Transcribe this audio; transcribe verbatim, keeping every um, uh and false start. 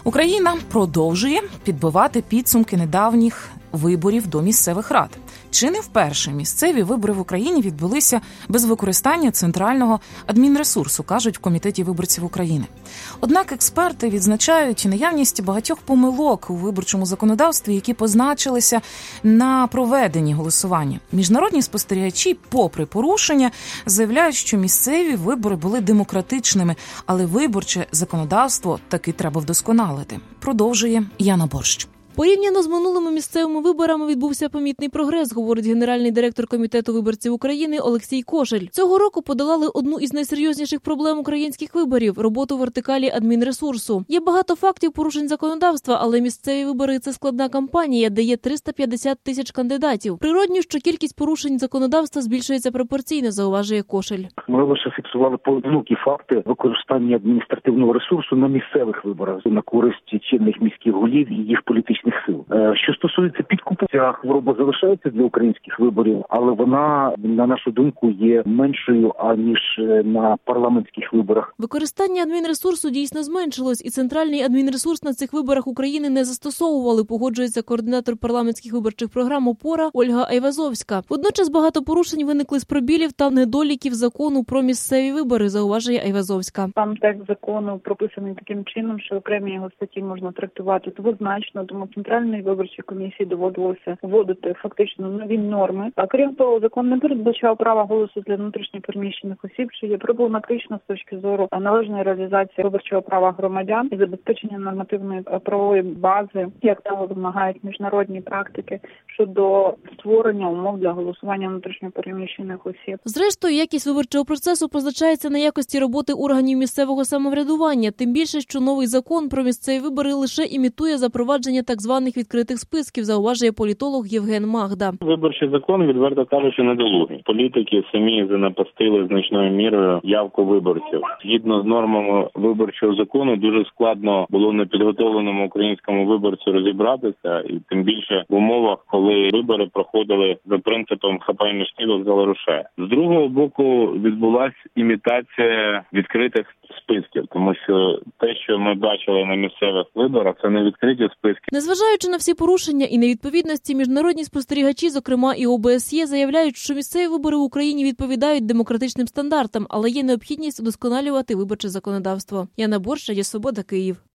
Україна продовжує підбивати підсумки недавніх виборів до місцевих рад. Чи не вперше місцеві вибори в Україні відбулися без використання центрального адмінресурсу, кажуть в Комітеті виборців України. Однак експерти відзначають наявність багатьох помилок у виборчому законодавстві, які позначилися на проведенні голосування. Міжнародні спостерігачі, попри порушення, заявляють, що місцеві вибори були демократичними, але виборче законодавство таки треба вдосконалити. Продовжує Яна Борщ. Порівняно з минулими місцевими виборами відбувся помітний прогрес, говорить генеральний директор Комітету виборців України Олексій Кошель. Цього року подолали одну із найсерйозніших проблем українських виборів – роботу вертикалі адмінресурсу. Є багато фактів порушень законодавства, але місцеві вибори – це складна кампанія, де є триста п'ятдесят тисяч кандидатів. Природньо, що кількість порушень законодавства збільшується пропорційно, зауважує Кошель. Ми лише фіксували поодинокі факти використання адміністративного ресурсу на місцевих виборах на користь чинних міських голів і їх політичних сил. Що стосується підкупу, ця хвороба залишається для українських виборів, але вона, на нашу думку, є меншою, аніж на парламентських виборах. Використання адмінресурсу дійсно зменшилось, і центральний адмінресурс на цих виборах України не застосовували, погоджується координатор парламентських виборчих програм «Опора» Ольга Айвазовська. Водночас багато порушень виникли з пробілів та недоліків закону про місцеві вибори, зауважує Айвазовська. Там текст закону прописаний таким чином, що окремі його статті можна трактувати двозначно, тому Центральної виборчої комісії доводилося вводити фактично нові норми. А крім того, закон не передбачав права голосу для внутрішньопереміщених осіб, що є проблематично з точки зору належної реалізації виборчого права громадян і забезпечення нормативної правової бази, як того вимагають міжнародні практики щодо створення умов для голосування внутрішньопереміщених осіб. Зрештою, якість виборчого процесу позначається на якості роботи органів місцевого самоврядування, тим більше, що новий закон про місцеві вибори лише імітує запровадження так званих відкритих списків, зауважує політолог Євген Магда. Виборчий закон, відверто кажучи, недолугий. Політики самі занапастили значною мірою явку виборців. Згідно з нормами виборчого закону, дуже складно було непідготовленому українському виборцю розібратися, і тим більше в умовах, коли вибори проходили за принципом «хапай між тіло, залишає». З другого боку, відбулася імітація відкритих списків, тому що те, що ми бачили на місцевих виборах, це не відкриті списки. Незважаючи на всі порушення і невідповідності, міжнародні спостерігачі, зокрема і О Б С Є, заявляють, що місцеві вибори в Україні відповідають демократичним стандартам, але є необхідність удосконалювати виборче законодавство. Яна Борщ, Радіо Свобода, Київ.